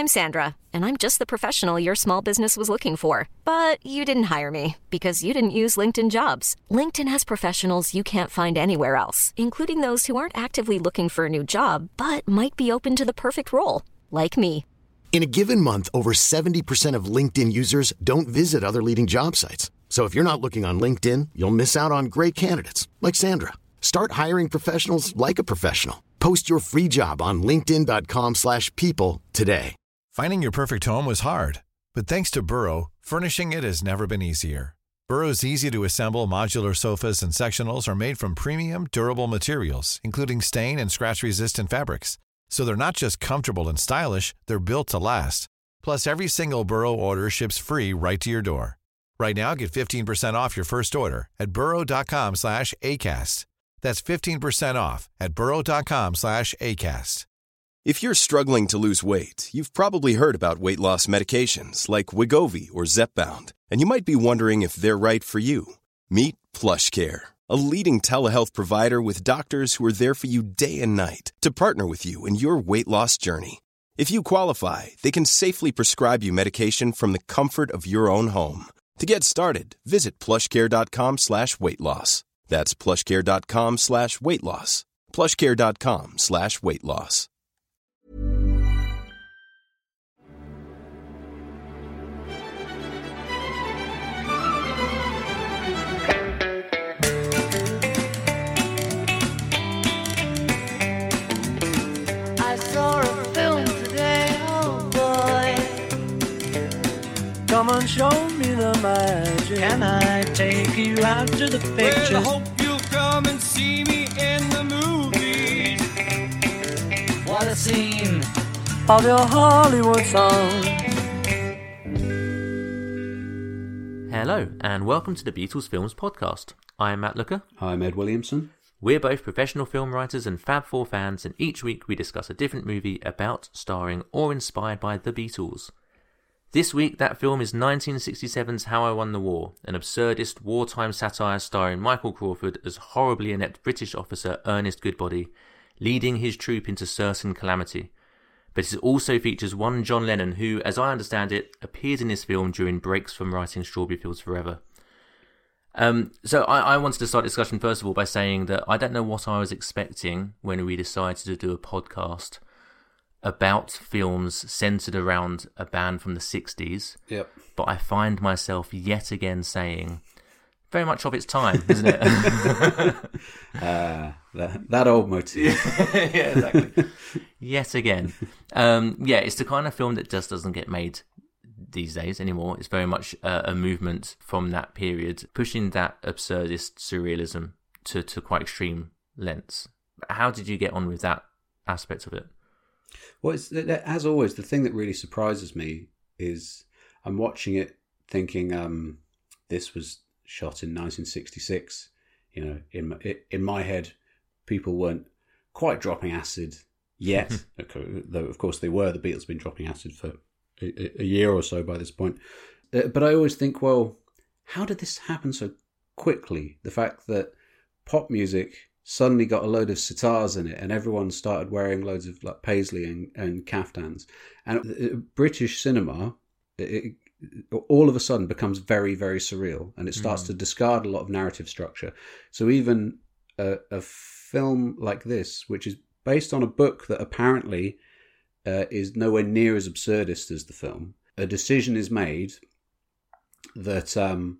I'm Sandra, and I'm just the professional your small business was looking for. But you didn't hire me because you didn't use LinkedIn Jobs. LinkedIn has professionals you can't find anywhere else, including those who aren't actively looking for a new job, but might be open to the perfect role, like me. In a given month, over 70% of LinkedIn users don't visit other leading job sites. So if you're not looking on LinkedIn, you'll miss out on great candidates like Sandra. Start hiring professionals like a professional. Post your free job on linkedin.com/people today. Finding your perfect home was hard, but thanks to Burrow, furnishing it has never been easier. Burrow's easy-to-assemble modular sofas and sectionals are made from premium, durable materials, including stain and scratch-resistant fabrics. So they're not just comfortable and stylish, they're built to last. Plus, every single Burrow order ships free right to your door. Right now, get 15% off your first order at burrow.com/ACAST. That's 15% off at burrow.com/ACAST. If you're struggling to lose weight, you've probably heard about weight loss medications like Wegovy or Zepbound, and you might be wondering if they're right for you. Meet PlushCare, a leading telehealth provider with doctors who are there for you day and night to partner with you in your weight loss journey. If you qualify, they can safely prescribe you medication from the comfort of your own home. To get started, visit plushcare.com/weightloss. That's plushcare.com/weightloss. plushcare.com/weightloss. I saw a film today, oh boy. Come on, show me the magic. Can I take you out to the pictures? Well, I hope you'll come and see me in the movies. What a scene of your Hollywood song. Hello, and welcome to the Beatles Films Podcast. I am Matt Looker. I'm Ed Williamson. We're both professional film writers and Fab Four fans, and each week we discuss a different movie about, starring, or inspired by the Beatles. This week, that film is 1967's How I Won the War, an absurdist wartime satire starring Michael Crawford as horribly inept British officer Ernest Goodbody, leading his troop into certain calamity. But it also features one John Lennon who, as I understand it, appeared in this film during breaks from writing Strawberry Fields Forever. So I wanted to start discussion first of all by saying that I don't know what I was expecting when we decided to do a podcast about films centred around a band from the 60s. Yep. But I find myself yet again saying, very much of its time, isn't it? That old motif. Yeah, exactly. Yet again. It's the kind of film that just doesn't get made these days anymore. It's very much a movement from that period, pushing that absurdist surrealism to quite extreme lengths. How did you get on with that aspect of it? Well, as always, the thing that really surprises me is I'm watching it thinking this was shot in 1966. You know, in my head, people weren't quite dropping acid yet, though of course they were. The Beatles have been dropping acid for a year or so by this point. But I always think, well, how did this happen so quickly? The fact that pop music suddenly got a load of sitars in it and everyone started wearing loads of like paisley and caftans. And British cinema, it all of a sudden becomes very, very surreal, and it starts to discard a lot of narrative structure. So even a film like this, which is based on a book that apparently is nowhere near as absurdist as the film, a decision is made that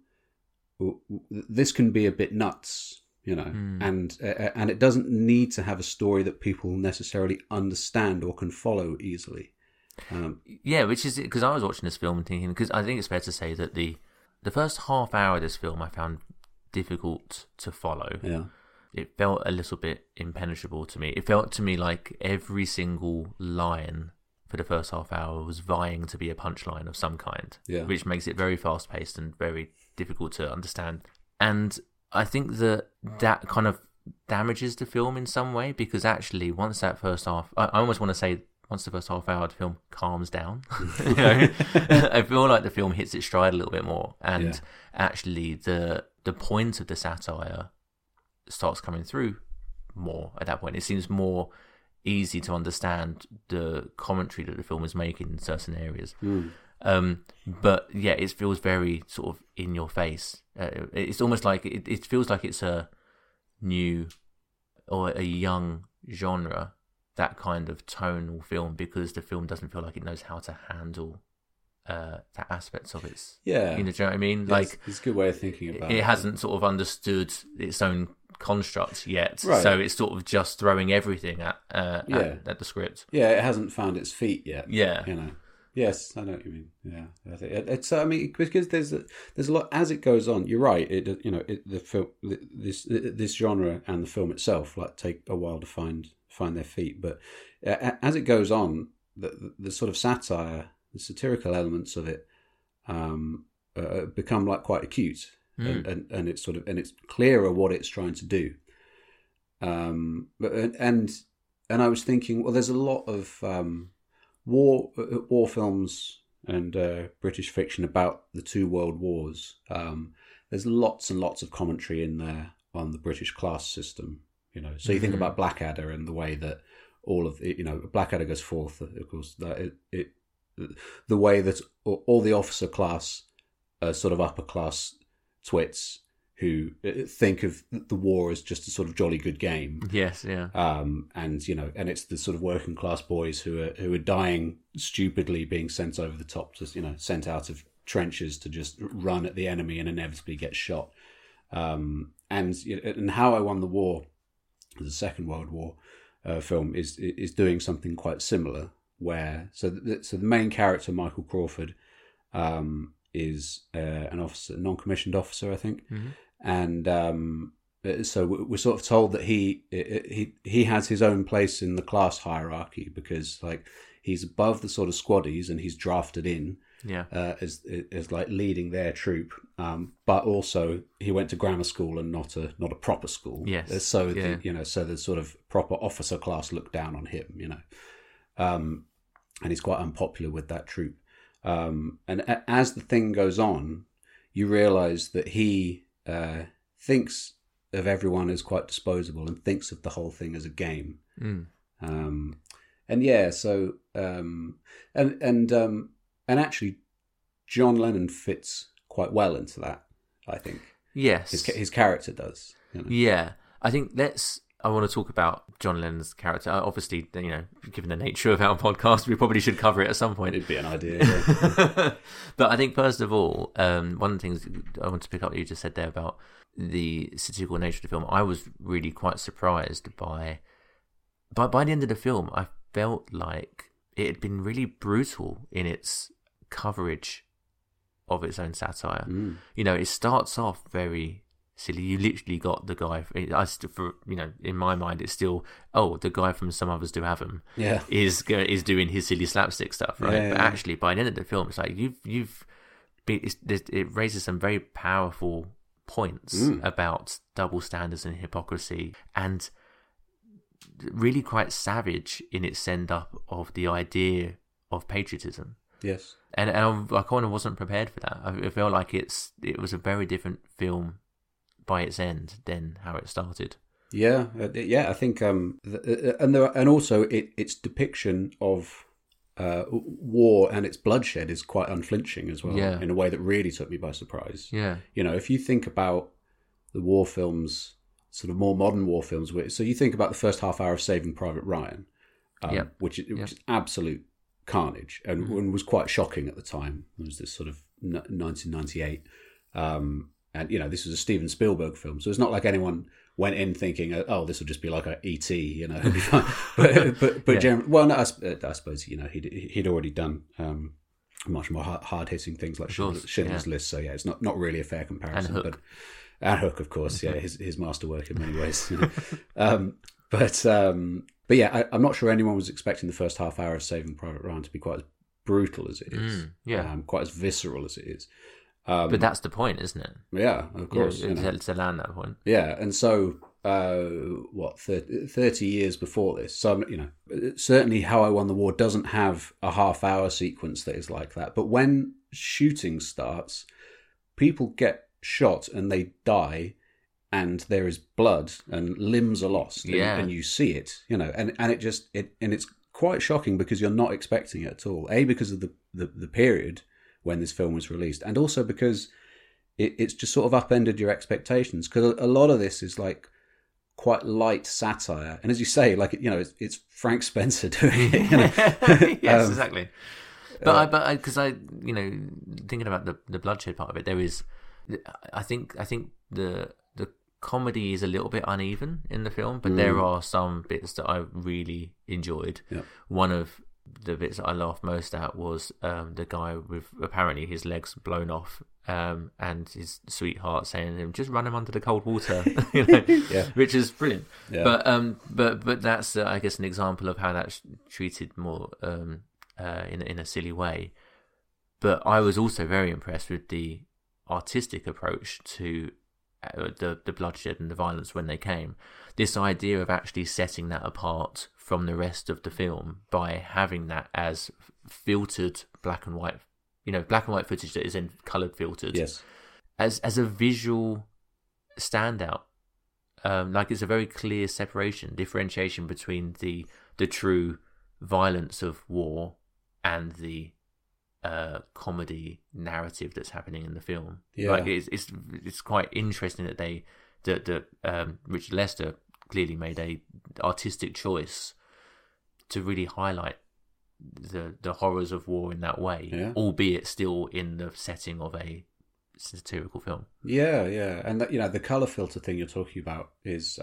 this can be a bit nuts, you know, and it doesn't need to have a story that people necessarily understand or can follow easily. Which is because I was watching this film and thinking, because I think it's fair to say that the first half hour of this film I found difficult to follow. Yeah. It felt a little bit impenetrable to me. It felt to me like every single line for the first half hour was vying to be a punchline of some kind, which makes it very fast-paced and very difficult to understand. And I think that kind of damages the film in some way, because actually once that first half... I almost want to say once the first half hour of the film calms down, you know, I feel like the film hits its stride a little bit more. And actually the point of the satire starts coming through more at that point. It seems more easy to understand the commentary that the film is making in certain areas. But yeah, it feels very sort of in your face. It's almost like it feels like it's a new or a young genre, that kind of tonal film, because the film doesn't feel like it knows how to handle that aspects of its. Yeah, do you know what I mean? Like, it's a good way of thinking about it. It hasn't sort of understood its own construct yet, right. So it's sort of just throwing everything at the script. Yeah, it hasn't found its feet yet. Yeah, Yes, I know what you mean. Yeah, I think it's. I mean, because there's a lot as it goes on. You're right. This genre and the film itself take a while to find their feet. But as it goes on, the sort of satire, the satirical elements of it, become quite acute, and it's it's clearer what it's trying to do. And I was thinking, well, there's a lot of war films and British fiction about the two world wars. There's lots and lots of commentary in there on the British class system. So you think about Blackadder and the way that all of Blackadder goes forth. Of course, that the way that all the officer class, sort of upper class twits who think of the war as just a sort of jolly good game. Yes, yeah. And it's the sort of working class boys who are dying stupidly, being sent over the top to sent out of trenches to just run at the enemy and inevitably get shot. And How I Won the War, the Second World War film, is doing something quite similar. Where the main character, Michael Crawford, is an officer, non-commissioned officer, I think. Mm-hmm. And so we're sort of told that he has his own place in the class hierarchy because he's above the sort of squaddies and he's drafted in as leading their troop. But also he went to grammar school and not a proper school. Yes. So so the sort of proper officer class look down on him. And he's quite unpopular with that troop. And as the thing goes on, you realise that he thinks of everyone as quite disposable and thinks of the whole thing as a game. And actually, John Lennon fits quite well into that, I think. Yes, his character does. Yeah, I think I want to talk about John Lennon's character. Obviously, given the nature of our podcast, we probably should cover it at some point. It'd be an idea. Yeah. But I think, first of all, one of the things I want to pick up that you just said there about the satirical nature of the film, I was really quite surprised by the end of the film. I felt like it had been really brutal in its coverage of its own satire. It starts off very silly. You literally got the guy. In my mind, it's still the guy from Some Others Do Have Them. Yeah, is doing his silly slapstick stuff, right? But actually, by the end of the film, it's like it raises some very powerful points about double standards and hypocrisy, and really quite savage in its send up of the idea of patriotism. Yes, and I kind of wasn't prepared for that. I felt like it was a very different film by its end than how it started. I think and also its depiction of war and its bloodshed is quite unflinching as well, in a way that really took me by surprise. If you think about the war films, sort of more modern war films, so you think about the first half hour of Saving Private Ryan, which is absolute carnage and was quite shocking at the time. It was this sort of 1998. And this was a Steven Spielberg film, so it's not like anyone went in thinking, "Oh, this will just be like a E.T." But generally, well, no, I suppose he'd already done much more hard hitting things like Schindler's List. So it's not really a fair comparison. And Hook, of course, his masterwork in many ways. But I'm not sure anyone was expecting the first half hour of Saving Private Ryan to be quite as brutal as it is, quite as visceral as it is. But that's the point, isn't it? Yeah, of course. To land that point. Yeah, and so, 30 years before this, so, certainly How I Won the War doesn't have a half-hour sequence that is like that. But when shooting starts, people get shot and they die and there is blood and limbs are lost, Yeah. and you see it, and it's quite shocking because you're not expecting it at all. A, because of the period when this film was released, and also because it's just sort of upended your expectations, because a lot of this is like quite light satire, and as you say, like it's Frank Spencer doing it. Yes, exactly. But because I thinking about the bloodshed part of it, there is, I think the comedy is a little bit uneven in the film, but there are some bits that I really enjoyed. Yep. One of the bits that I laughed most at was the guy with apparently his legs blown off, and his sweetheart saying to him, "Just run him under the cold water," Yeah. which is brilliant. Yeah. But that's I guess an example of how that's treated more in a silly way. But I was also very impressed with the artistic approach to the bloodshed and the violence when they came. This idea of actually setting that apart from the rest of the film by having that as filtered black and white footage that is then coloured filtered. Yes. As a visual standout. Like it's a very clear differentiation between the true violence of war and the comedy narrative that's happening in the film. Yeah. Like it's quite interesting that Richard Lester clearly made a artistic choice to really highlight the horrors of war in that way, albeit still in the setting of a satirical film. Yeah, and the color filter thing you're talking about is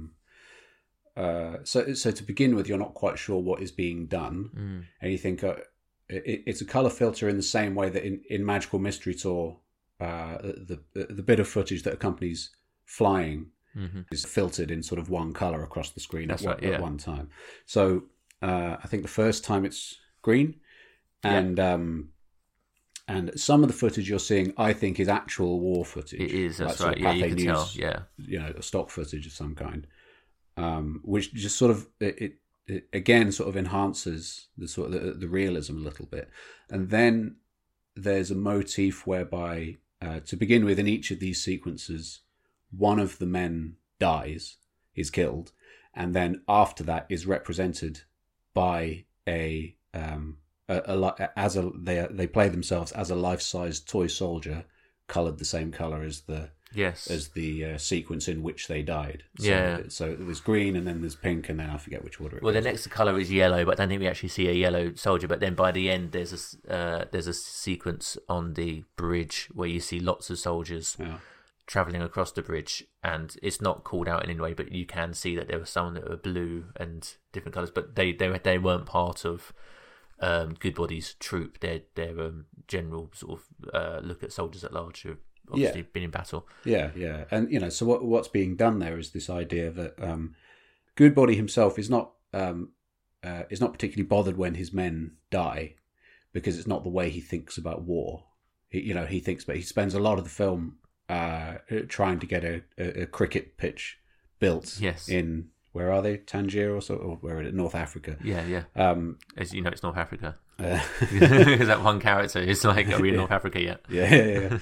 so to begin with, you're not quite sure what is being done, and you think it's a color filter in the same way that in Magical Mystery Tour, the bit of footage that accompanies flying is filtered in sort of one color across the screen at one time. So I think the first time it's green, and some of the footage you're seeing, I think, is actual war footage. It is, that's like right. Yeah, you can News, tell. Yeah, stock footage of some kind, which just sort of it again sort of enhances the realism a little bit. And then there's a motif whereby, to begin with, in each of these sequences, one of the men dies, is killed, and then after that is represented by they play themselves as a life-size toy soldier, coloured the same colour as the sequence in which they died. So there's green, and then there's pink, and then I forget which order it Well, goes. the next colour is yellow, but I don't think we actually see a yellow soldier. But then by the end, there's a sequence on the bridge where you see lots of soldiers travelling across the bridge, and it's not called out in any way, but you can see that there were some that were blue and different colours, but they weren't part of Goodbody's troop. Their general sort of look at soldiers at large who have obviously been in battle. Yeah. And so what's being done there is this idea that Goodbody himself is not particularly bothered when his men die, because it's not the way he thinks about war. He spends a lot of the film trying to get a cricket pitch built. Yes. In, where are they? Tangier or where are they? North Africa. Yeah. As you know, it's North Africa. Because that one character is like, are we in North Africa yet? Yeah.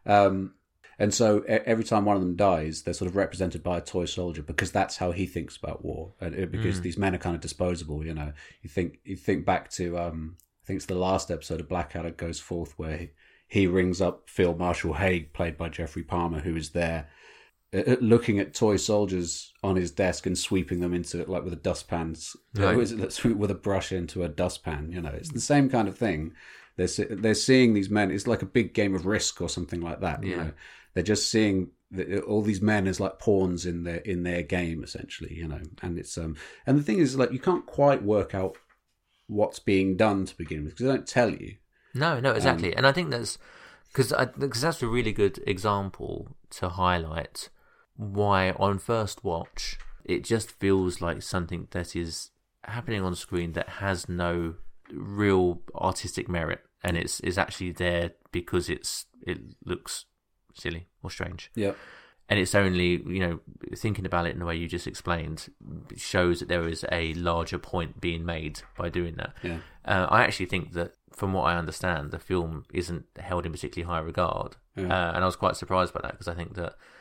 And so every time one of them dies, they're sort of represented by a toy soldier, because that's how he thinks about war. And because these men are kind of disposable, you think back to I think it's the last episode of Blackadder Goes Forth, where he rings up Field Marshal Haig, played by Jeffrey Palmer, who is there looking at toy soldiers on his desk and sweeping them into it, like with a dustpan, with a brush into a dustpan. It's the same kind of thing. They're seeing these men. It's like a big game of Risk or something like that. They're just seeing all these men as like pawns in their game, essentially. And it's and the thing is, like, you can't quite work out what's being done to begin with, because they don't tell you. No, exactly. And I think that's because that's a really good example to highlight why on first watch it just feels like something that is happening on screen that has no real artistic merit, and it's actually there because it looks silly or strange. Yeah. And it's only, thinking about it in the way you just explained, shows that there is a larger point being made by doing that. Yeah. I actually think that, from what I understand, the film isn't held in particularly high regard. Yeah. And I was quite surprised by that, because I think that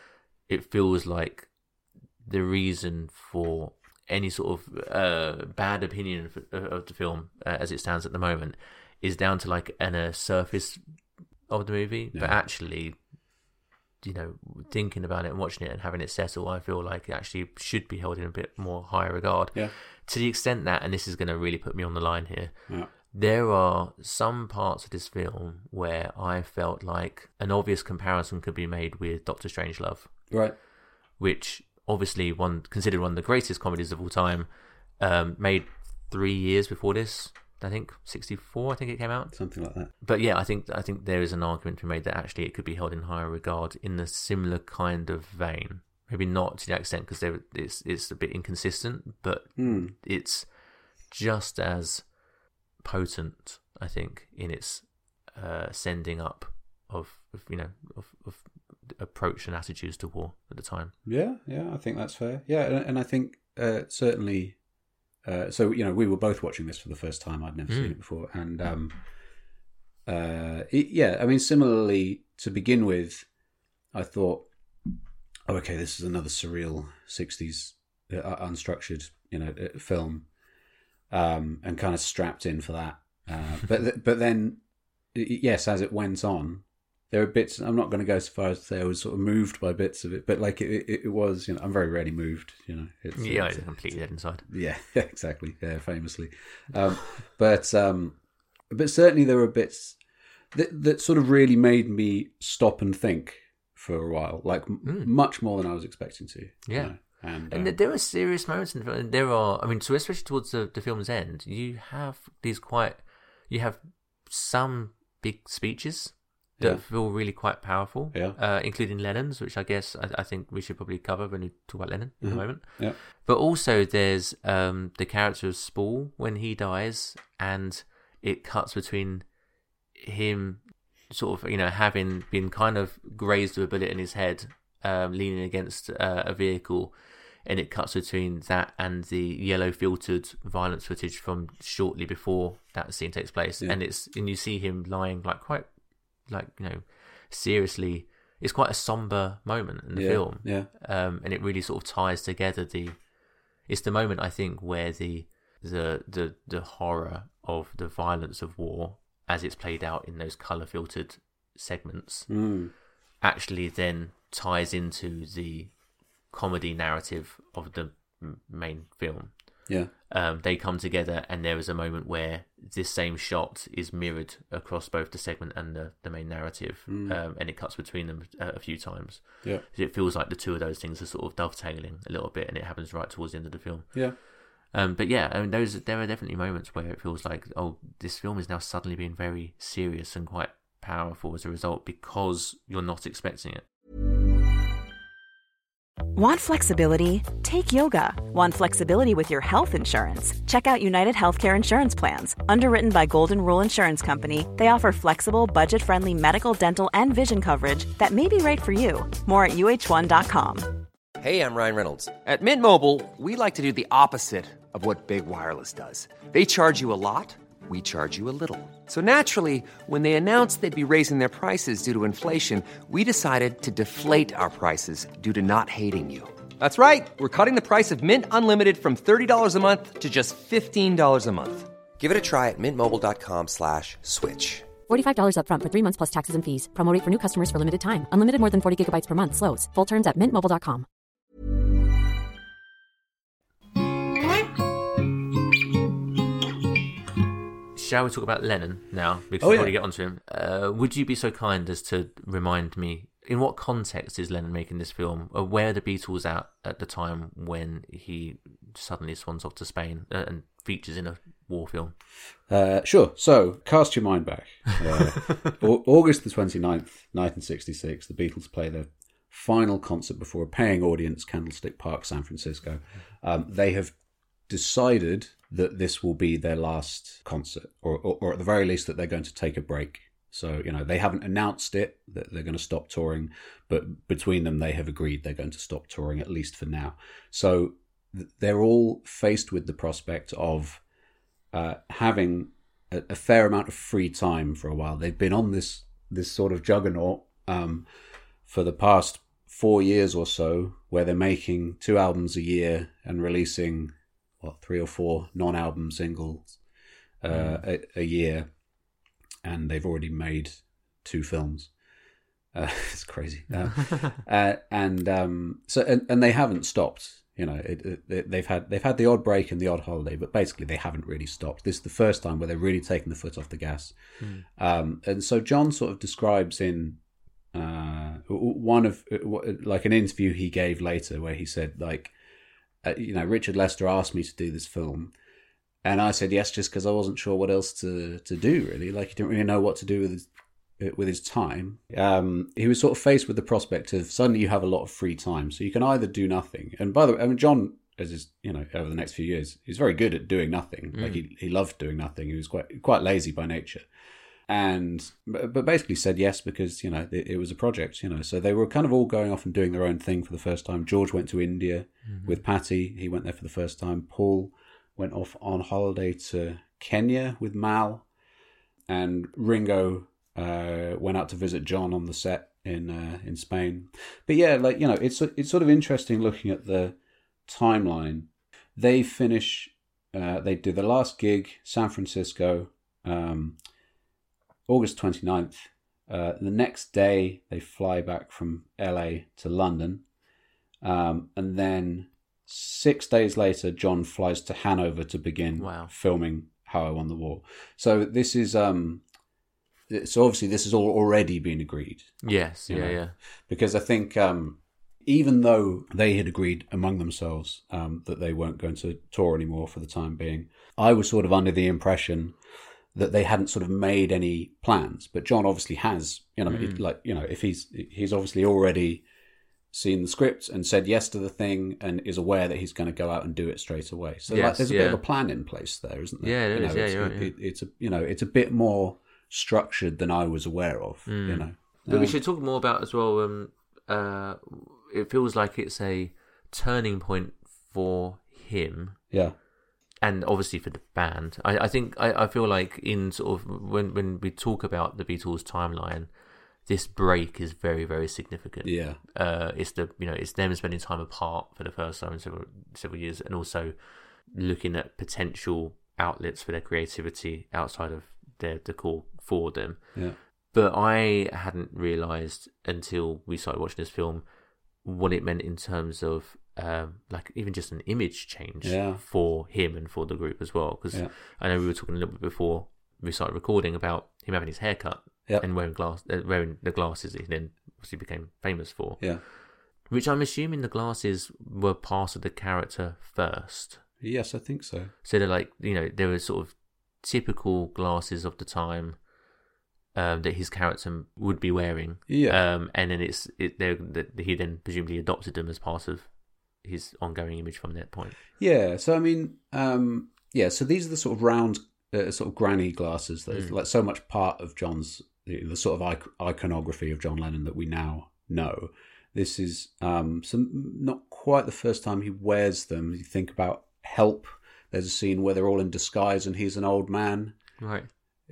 it feels like the reason for any sort of bad opinion of the film as it stands at the moment is down to like a surface of the movie, but actually, you know, thinking about it and watching it and having it settle, I feel like it actually should be held in a bit more higher regard. Yeah. To the extent that, and this is going to really put me on the line here, there are some parts of this film where I felt like an obvious comparison could be made with Doctor Strangelove. Right. Which, obviously, considered one of the greatest comedies of all time, made 3 years before this. I think 1964. I think it came out, something like that. But yeah, I think there is an argument to be made that actually it could be held in higher regard in a similar kind of vein. Maybe not to that extent because it's a bit inconsistent, but it's just as potent, I think, in its sending up of approach and attitudes to war at the time. Yeah, I think that's fair. Yeah, and I think certainly. So, you know, we were both watching this for the first time. I'd never seen it before. And, I mean, similarly, to begin with, I thought, oh, okay, this is another surreal 60s unstructured, you know, film, and kind of strapped in for that. But then, yes, as it went on, there are bits, I'm not going to go so far as to say I was sort of moved by bits of it, but like it was, you know, I'm very rarely moved, you know. It's completely dead inside. Yeah, exactly. Yeah, famously. But certainly there were bits that sort of really made me stop and think for a while, like much more than I was expecting to. Yeah. You know? And there are serious moments in the film. There are, I mean, so especially towards the film's end, you have some big speeches that feel really quite powerful, including Lennon's, which I guess I think we should probably cover when we talk about Lennon in a moment. Yeah. But also there's the character of Spall when he dies, and it cuts between him sort of, you know, having been kind of grazed with a bullet in his head, leaning against a vehicle, and it cuts between that and the yellow filtered violence footage from shortly before that scene takes place, and you see him lying quite seriously. It's quite a somber moment in the film, and it really sort of ties together it's the moment, I think, where the horror of the violence of war as it's played out in those colour filtered segments actually then ties into the comedy narrative of the main film. They come together, and there is a moment where this same shot is mirrored across both the segment and the main narrative, and it cuts between them a few times. It feels like the two of those things are sort of dovetailing a little bit, and it happens right towards the end of the film. But yeah, I mean, there are definitely moments where it feels like, oh, this film is now suddenly being very serious and quite powerful as a result, because you're not expecting it. Want flexibility? Take yoga. Want flexibility with your health insurance? Check out United Healthcare Insurance Plans. Underwritten by Golden Rule Insurance Company, they offer flexible, budget-friendly medical, dental, and vision coverage that may be right for you. More at UH1.com. Hey, I'm Ryan Reynolds. At Mint Mobile, we like to do the opposite of what Big Wireless does. They charge you a lot. We charge you a little. So naturally, when they announced they'd be raising their prices due to inflation, we decided to deflate our prices due to not hating you. That's right. We're cutting the price of Mint Unlimited from $30 a month to just $15 a month. Give it a try at mintmobile.com/switch. $45 up front for 3 months plus taxes and fees. Promo rate for new customers for limited time. Unlimited more than 40 gigabytes per month. Slows full terms at mintmobile.com. Shall we talk about Lennon now? Before we get onto him, would you be so kind as to remind me, in what context is Lennon making this film? Or where are the Beatles at the time when he suddenly swans off to Spain and features in a war film? Sure. So, cast your mind back. August the 29th, 1966, the Beatles play their final concert before a paying audience, Candlestick Park, San Francisco. They have decided that this will be their last concert, or at the very least that they're going to take a break. So, you know, they haven't announced it, that they're going to stop touring, but between them they have agreed they're going to stop touring, at least for now. So they're all faced with the prospect of having a fair amount of free time for a while. They've been on this sort of juggernaut for the past 4 years or so where they're making 2 albums a year and releasing 3 or 4 non-album singles a year, and they've already made 2 films. It's crazy. And they haven't stopped. You know, they've had the odd break and the odd holiday, but basically they haven't really stopped. This is the first time where they're really taking the foot off the gas. And so John sort of describes in one of like an interview he gave later where he said, like, Richard Lester asked me to do this film, and I said yes just because I wasn't sure what else to do, really. Like, he didn't really know what to do with his time. He was sort of faced with the prospect of suddenly you have a lot of free time, so you can either do nothing. And by the way, I mean, John, as is, over the next few years, he's very good at doing nothing. Like, he loved doing nothing. He was quite lazy by nature, but basically said yes because it was a project. So they were kind of all going off and doing their own thing for the first time. George went to India with Patty. He went there for the first time. Paul went off on holiday to Kenya with Mal, and Ringo went out to visit John on the set in Spain. But yeah, it's sort of interesting looking at the timeline. They finish. They do the last gig, San Francisco, August 29th. The next day they fly back from LA to London, and then 6 days later John flies to Hanover to begin filming How I Won the War. So this is so obviously this has all already been agreed. Yes, yeah. Because I think even though they had agreed among themselves that they weren't going to tour anymore for the time being, I was sort of under the impression that they hadn't sort of made any plans. But John obviously has, if he's obviously already seen the script and said yes to the thing and is aware that he's going to go out and do it straight away. So there's a bit of a plan in place there, isn't there? Yeah, it is. It's a bit more structured than I was aware of. But we should talk more about as well. It feels like it's a turning point for him. Yeah. And obviously for the band. I think I feel like in sort of when we talk about the Beatles timeline, this break is very, very significant. Yeah. It's them spending time apart for the first time in several years, and also looking at potential outlets for their creativity outside of the call for them. Yeah. But I hadn't realised until we started watching this film what it meant in terms of like even just an image change for him and for the group as well. Because I know we were talking a little bit before we started recording about him having his hair cut and wearing the glasses that he then obviously became famous for. Yeah. Which I'm assuming the glasses were part of the character first. Yes, I think so. So they're like, there were sort of typical glasses of the time that his character would be wearing. Yeah. And then he then presumably adopted them as part of his ongoing image from that point. Yeah. So I mean, so these are the sort of round, sort of granny glasses that is like so much part of John's the sort of iconography of John Lennon that we now know. This is not quite the first time he wears them. You think about Help. There's a scene where they're all in disguise and he's an old man, right?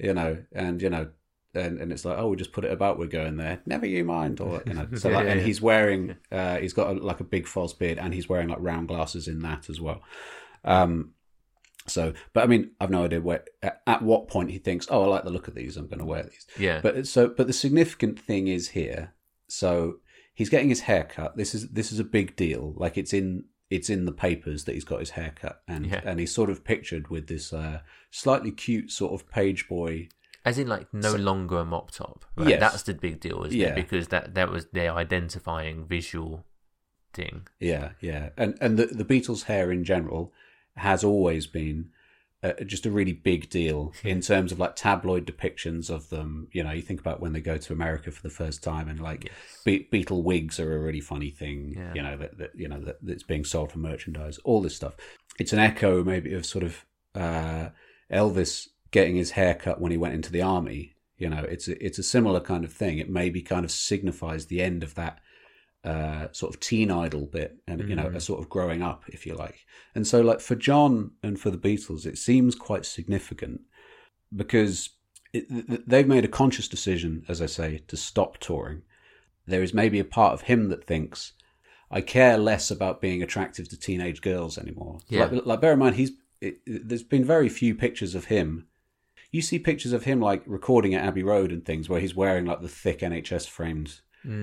And it's like, oh, we just put it about, we're going there. Never you mind, or So and he's wearing, he's got a big false beard, and he's wearing like round glasses in that as well. But I mean, I've no idea at what point he thinks, oh, I like the look of these, I'm going to wear these. Yeah. But the significant thing is here. So he's getting his hair cut. This is a big deal. Like it's in the papers that he's got his hair cut, and he's sort of pictured with this slightly cute sort of page boy. As in, like, no longer a mop top. Right? Yes. That's the big deal, isn't it? Because that was their identifying visual thing. Yeah, yeah. And the Beatles' hair in general has always been just a really big deal in terms of, like, tabloid depictions of them. You think about when they go to America for the first time, and, like, Beatle wigs are a really funny thing, that's being sold for merchandise, all this stuff. It's an echo, maybe, of sort of Elvis getting his hair cut when he went into the army. It's a similar kind of thing. It maybe kind of signifies the end of that sort of teen idol bit, and a sort of growing up, if you like. And so, like, for John and for the Beatles, it seems quite significant because they've made a conscious decision, as I say, to stop touring. there is maybe a part of him that thinks, I care less about being attractive to teenage girls anymore. Yeah. Like bear in mind, there's been very few pictures of him. You see pictures of him like recording at Abbey Road and things where he's wearing like the thick NHS framed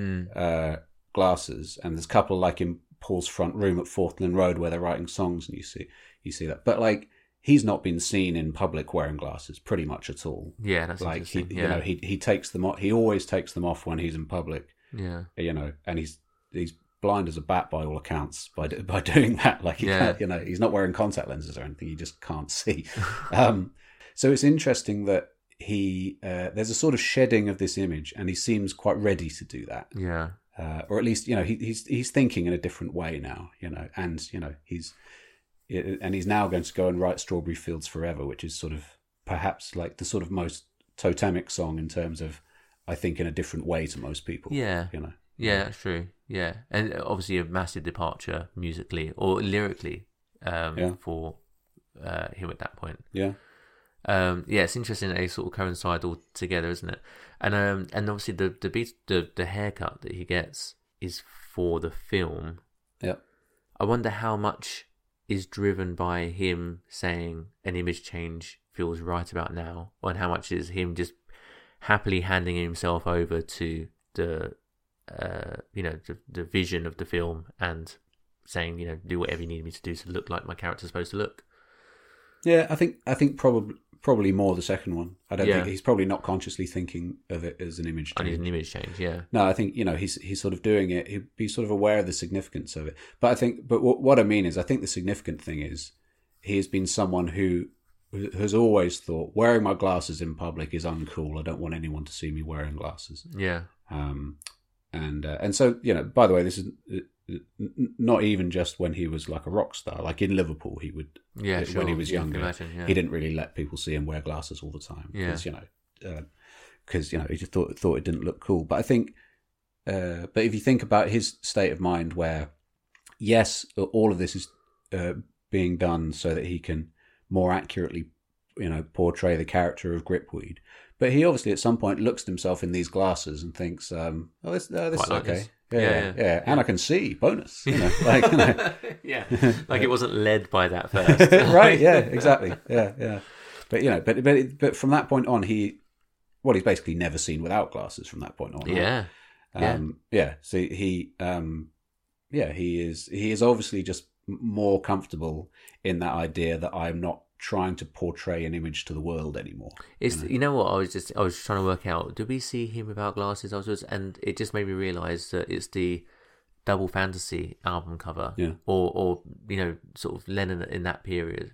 glasses, and there's a couple like in Paul's front room at Forthlin Road where they're writing songs, and you see that. But like, he's not been seen in public wearing glasses pretty much at all. Yeah, that's like interesting. you know, he takes them off. He always takes them off when he's in public. Yeah, you know, and he's blind as a bat by all accounts by doing that. Like, he can't, you know, he's not wearing contact lenses or anything. You just can't see. So it's interesting that he there's a sort of shedding of this image, and he seems quite ready to do that. Yeah, or at least, you know, he's thinking in a different way now. You know, and you know he's now going to go and write Strawberry Fields Forever, which is sort of perhaps like the sort of most totemic song in terms of, I think, in a different way to most people. Yeah, you know. Yeah, that's true. Yeah, and obviously a massive departure musically or lyrically for him at that point. Yeah. It's interesting that they sort of coincide all together, isn't it? And obviously the haircut that he gets is for the film. Yeah. I wonder how much is driven by him saying an image change feels right about now, and how much is him just happily handing himself over to the the vision of the film and saying, you know, do whatever you need me to do to look like my character's supposed to look. Yeah, I think probably more the second one. I don't think he's probably not consciously thinking of it as an image change. I need an image change, yeah. No, I think, you know, he's sort of doing it. He's sort of aware of the significance of it. But what I mean is, I think the significant thing is he has been someone who has always thought wearing my glasses in public is uncool. I don't want anyone to see me wearing glasses. Yeah. And so, you know, by the way, this is not even just when he was like a rock star. Like in Liverpool, he would, when he was younger, he didn't really let people see him wear glasses all the time. Because, you know, he just thought it didn't look cool. But I think, but if you think about his state of mind where, yes, all of this is being done so that he can more accurately, you know, portray the character of Gripweed. But he obviously at some point looks at himself in these glasses and thinks, this is okay. Yeah. And I can see, bonus. You know, like, you know. Yeah, like it wasn't led by that first. Right, yeah, exactly. Yeah. But, you know, but from that point on, he's basically never seen without glasses from that point on. Right? So he is obviously just more comfortable in that idea that I'm not trying to portray an image to the world anymore. You know what? I was trying to work out. Do we see him without glasses afterwards? And it just made me realise that it's the Double Fantasy album cover, or you know, sort of Lennon in that period.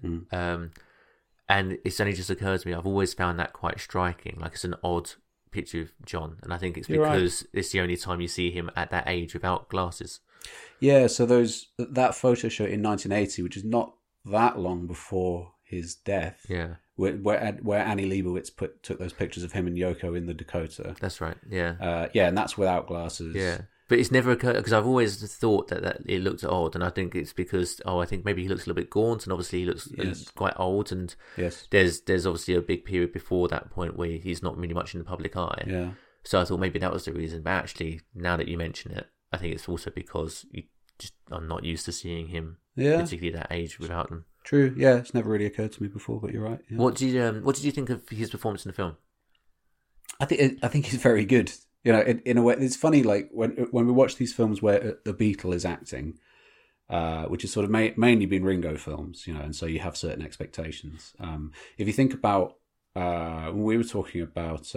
And it's only just occurred to me. I've always found that quite striking. Like, it's an odd picture of John, and I think it's because it's the only time you see him at that age without glasses. Yeah. So that photo shoot in 1980, which is not that long before his death, where Annie Leibovitz took those pictures of him and Yoko in the Dakota. That's right. Yeah. And that's without glasses. Yeah, but it's never occurred, because I've always thought that it looked odd, and I think it's because I think maybe he looks a little bit gaunt, and obviously he looks quite old, and there's obviously a big period before that point where he's not really much in the public eye. Yeah. So I thought maybe that was the reason, but actually, now that you mention it, I think it's also because I'm not used to seeing him, particularly that age, without them. True. Yeah, it's never really occurred to me before, but you're right. Yeah. What did you think of his performance in the film? I think he's very good. You know, in a way, it's funny. Like when we watch these films where the Beatle is acting, which is sort of mainly been Ringo films, you know, and so you have certain expectations. If you think about when we were talking about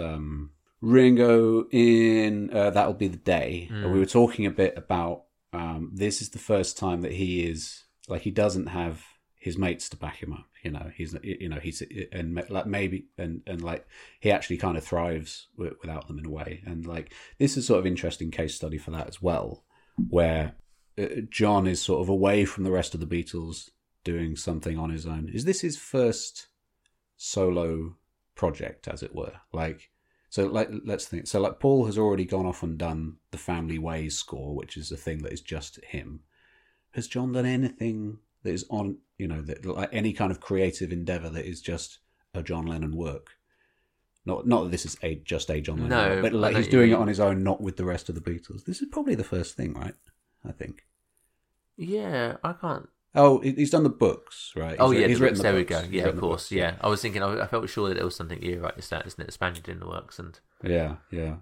Ringo in That'll Be the Day, we were talking a bit about this is the first time that he doesn't have his mates to back him up. You know, he's and like maybe and like he actually kind of thrives without them in a way. And like this is sort of interesting case study for that as well, where John is sort of away from the rest of the Beatles doing something on his own. Is this his first solo project, as it were? Like, so like let's think. So like Paul has already gone off and done the Family Ways score, which is a thing that is just him. Has John done anything that is on, you know, that like any kind of creative endeavor that is just a John Lennon work? Not that this is just a John Lennon, No, but like he's doing it on his own, not with the rest of the Beatles. This is probably the first thing, right? I think. Yeah, I can't. Oh, he's done the books, right? He's written the books. We go. Yeah, of course. Yeah, I was thinking. I felt sure that there was something. Yeah, right. It's that, isn't it? The Spaniard in the works, and yeah. Okay.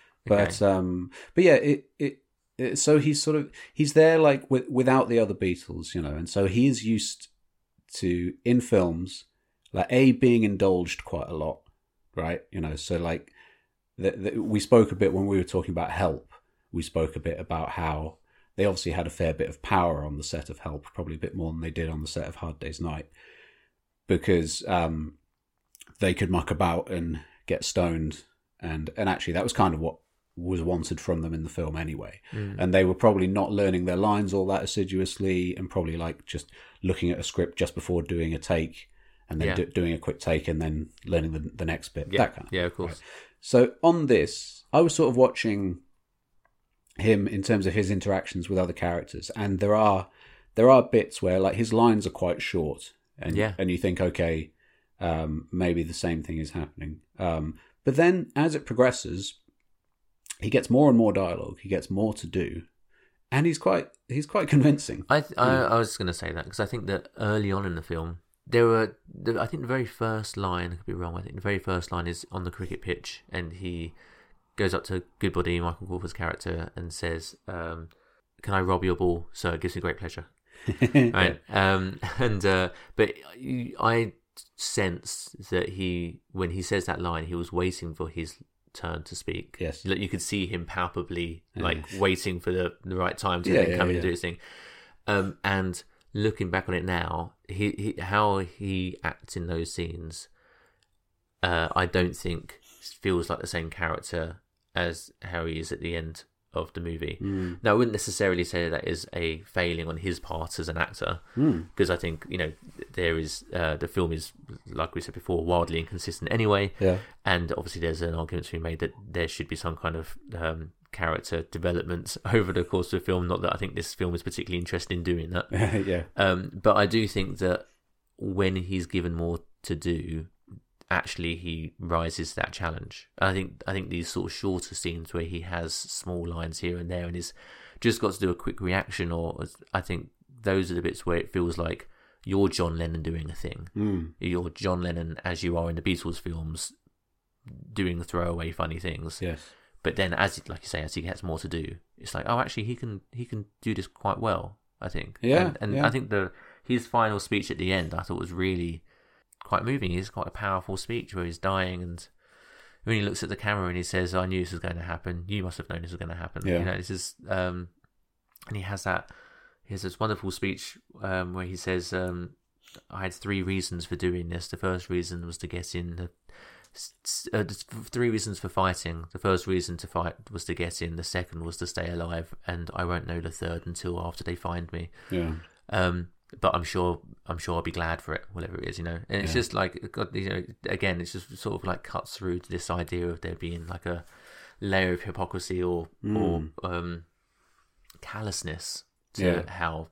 But yeah, so he's there like without the other Beatles, and so he is used to in films like being indulged quite a lot, right? So like we spoke a bit when we were talking about Help. We spoke a bit about how they obviously had a fair bit of power on the set of Help, probably a bit more than they did on the set of Hard Day's Night, because they could muck about and get stoned, and actually that was kind of what was wanted from them in the film anyway. And they were probably not learning their lines all that assiduously, and probably like just looking at a script just before doing a take, and then doing a quick take, and then learning the next bit. Yeah, that kind of of course. Right? So on this, I was sort of watching him in terms of his interactions with other characters, and there are bits where like his lines are quite short, and you think, okay, maybe the same thing is happening. But then as it progresses, he gets more and more dialogue. He gets more to do, and he's quite convincing. I was going to say that because I think that early on in the film, I think the very first line, I could be wrong, I think the very first line is on the cricket pitch, and he goes up to Goodbody, Michael Crawford's character, and says, "Can I rob your ball? So it gives me great pleasure." Right. But I sense that when he says that line, he was waiting for his turn to speak. Yes. You could see him palpably waiting for the right time to then come in and do his thing. And looking back on it now, how he acts in those scenes, I don't think feels like the same character as how he is at the end of the movie. Now, I wouldn't necessarily say that is a failing on his part as an actor, because I think there is the film is, like we said before, wildly inconsistent anyway. Yeah, and obviously there's an argument to be made that there should be some kind of character development over the course of the film. Not that I think this film is particularly interested in doing that. Yeah. But I do think that when he's given more to do, actually he rises to that challenge. I think these sort of shorter scenes where he has small lines here and there and he's just got to do a quick reaction, or I think those are the bits where it feels like you're John Lennon doing a thing. You're John Lennon as you are in the Beatles films, doing throwaway funny things. Yes. But then, as he gets more to do, it's like, oh, actually, he can do this quite well, I think. Yeah. And I think his final speech at the end, I thought was really quite moving. It's quite a powerful speech where he's dying, and when he looks at the camera and he says, "I knew this was going to happen. You must have known this was going to happen." Yeah. This is, and he has this wonderful speech where he says, "I had 3 reasons for doing this. The first reason was to get in. 3 reasons for fighting. The first reason to fight was to get in. The second was to stay alive, and I won't know the third until after they find me." Yeah. But I'm sure I'll be glad for it, whatever it is, And it's just like, again, it's just sort of like cuts through to this idea of there being like a layer of hypocrisy or callousness to how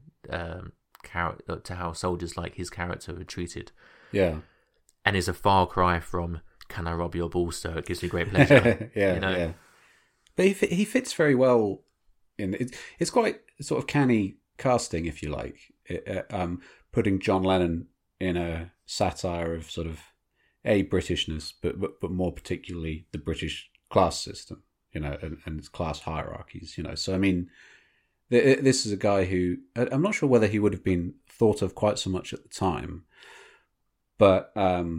to how soldiers like his character are treated. Yeah. And is a far cry from "Can I rob your ball, sir? It gives me great pleasure." Yeah. But he fits very well in it. It's quite sort of canny casting, if you like, putting John Lennon in a satire of sort of Britishness, but more particularly the British class system, and its class hierarchies, So I mean, this is a guy who I'm not sure whether he would have been thought of quite so much at the time, but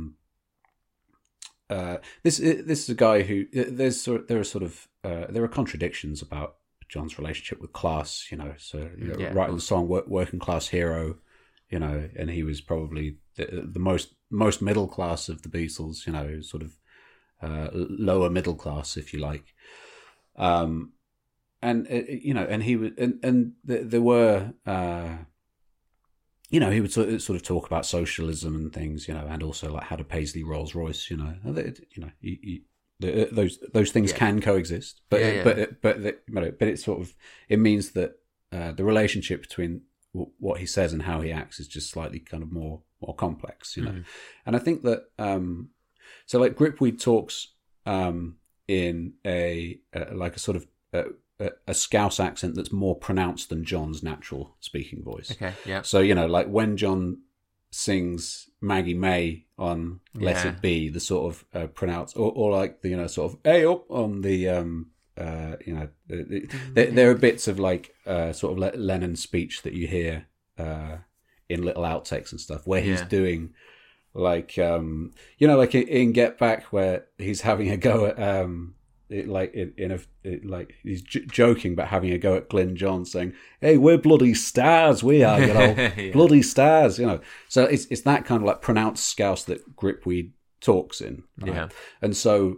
this is a guy who there are contradictions about John's relationship with class, So writing the song "Working Class Hero," and he was probably the most middle class of the Beatles, sort of lower middle class, if you like. And he was, and there were, he would sort of talk about socialism and things, and also like had a Paisley Rolls Royce, those things can coexist, but it's sort of, it means that the relationship between what he says and how he acts is just slightly kind of more complex, And I think that So like Gripweed talks in a sort of a Scouse accent that's more pronounced than John's natural speaking voice. Okay, yeah. So, like when John sings Maggie May on Let It Be, the sort of pronounced, or like the, sort of, hey up on the, there are bits of like sort of Lennon speech that you hear in little outtakes and stuff where he's doing like, like in Get Back where he's having a go at, he's joking but having a go at Glyn John, saying, "Hey, we're bloody stars, we are, bloody stars," So it's that kind of like pronounced Scouse that Gripweed talks in, right? Yeah. And so,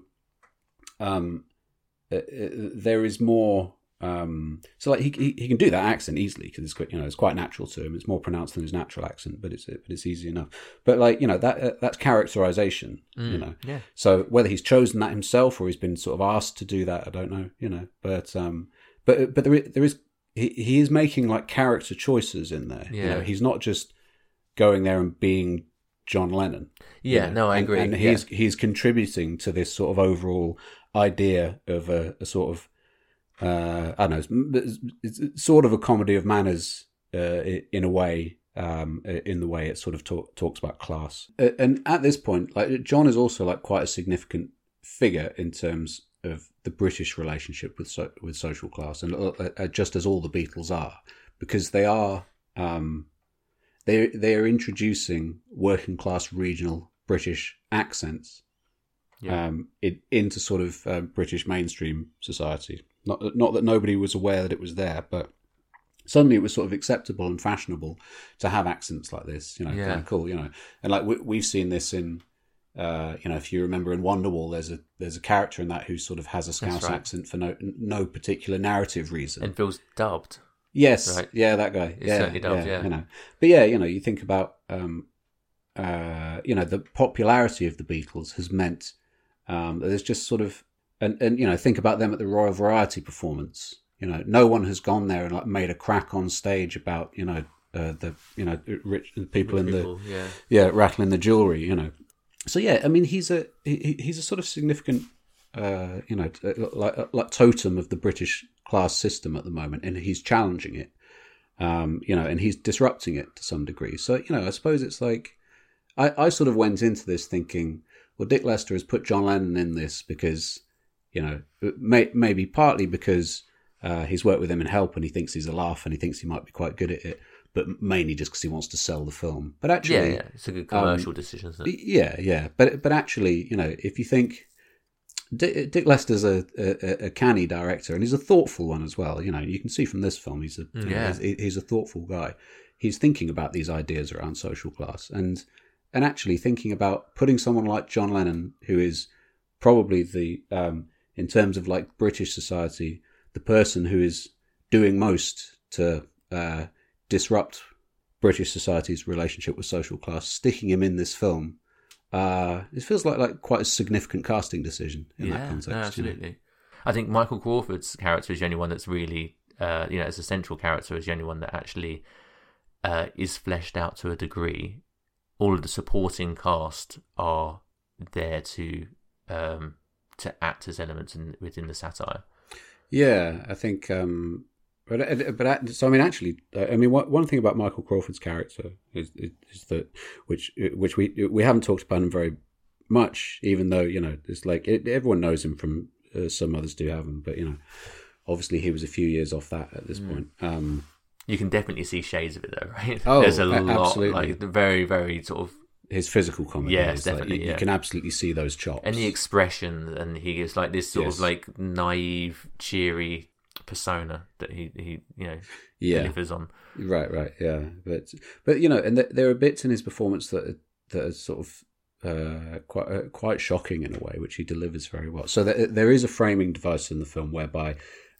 there is more. So like he can do that accent easily because it's quite natural to him. It's more pronounced than his natural accent, but it's easy enough. But like that's characterization, Yeah. So whether he's chosen that himself or he's been sort of asked to do that, I don't know, But there is he is making like character choices in there. Yeah. He's not just going there and being John Lennon. Yeah, no, I agree. And he's contributing to this sort of overall idea of a sort of. I don't know. It's sort of a comedy of manners in a way, in the way it sort of talks about class. And at this point, like John is also like quite a significant figure in terms of the British relationship with social class, and just as all the Beatles are, because they are they are introducing working class regional British accents into sort of British mainstream society. Not that nobody was aware that it was there, but suddenly it was sort of acceptable and fashionable to have accents like this, kind of cool, And like we've seen this in, if you remember in Wonderwall, there's a character in that who sort of has a Scouse accent for no particular narrative reason. And feels dubbed. Yes, right? Yeah, that guy. It's certainly dubbed, yeah. But yeah, you think about, the popularity of the Beatles has meant that there's just sort of, and think about them at the Royal Variety performance. No one has gone there and like made a crack on stage about the people rattling the jewelry. So yeah, I mean he's a sort of significant like totem of the British class system at the moment, and he's challenging it, and he's disrupting it to some degree. So I suppose it's like I sort of went into this thinking, well, Dick Lester has put John Lennon in this because. Maybe partly because he's worked with him in Help and he thinks he's a laugh and he thinks he might be quite good at it, but mainly just because he wants to sell the film. But actually, it's a good commercial decision, isn't it? Yeah. But actually, if you think Dick Lester's a canny director and he's a thoughtful one as well. You can see from this film he's a thoughtful guy. He's thinking about these ideas around social class and actually thinking about putting someone like John Lennon, who is probably the in terms of like British society, the person who is doing most to disrupt British society's relationship with social class, sticking him in this film, it feels like quite a significant casting decision in that context. No, absolutely. I think Michael Crawford's character is the only one that's really, as a central character, is the only one that actually is fleshed out to a degree. All of the supporting cast are there to act as elements within the satire. Yeah, I think. But so I mean, actually, one thing about Michael Crawford's character is that which we haven't talked about him very much, even though it's like everyone knows him from some others do have him, but obviously he was a few years off that at this point. You can definitely see shades of it though, right? Oh, there's a lot, absolutely. like very, very sort of. His physical comedy, yes, definitely. You can absolutely see those chops and the expression, and he is like this sort of like naive, cheery persona that he delivers on. Right, yeah. But and there are bits in his performance that are sort of quite shocking in a way, which he delivers very well. So there is a framing device in the film whereby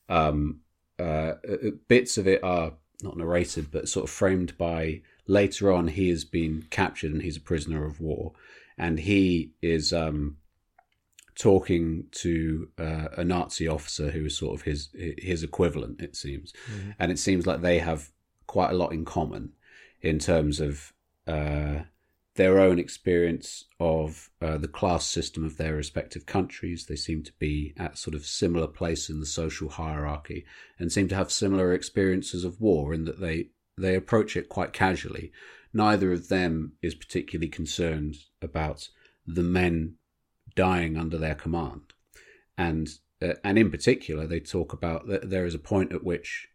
bits of it are not narrated, but sort of framed by. Later on, he has been captured and he's a prisoner of war, and he is talking to a Nazi officer who is sort of his equivalent, it seems, and it seems like they have quite a lot in common in terms of their own experience of the class system of their respective countries. They seem to be at sort of similar place in the social hierarchy and seem to have similar experiences of war in that they approach it quite casually. Neither of them is particularly concerned about the men dying under their command. And in particular, they talk about that there is a point at which